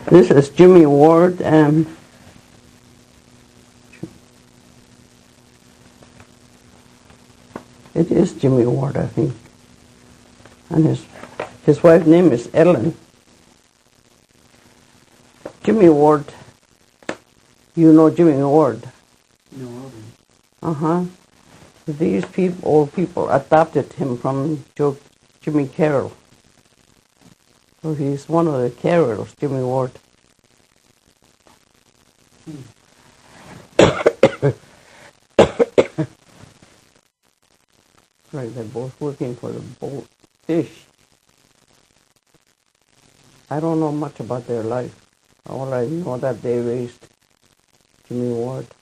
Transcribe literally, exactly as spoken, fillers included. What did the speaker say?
This is Jimmy Ward, and it is Jimmy Ward, I think. And his his wife's name is Ellen. Jimmy Ward, you know Jimmy Ward? No. Uh-huh. These people, old people adopted him from Joe, Jimmy Carroll. So he's one of the Carrolls, Jimmy Ward. Hmm. Right, they're both working for the boat fish. I don't know much about their life. All I know that they raised Jimmy Ward.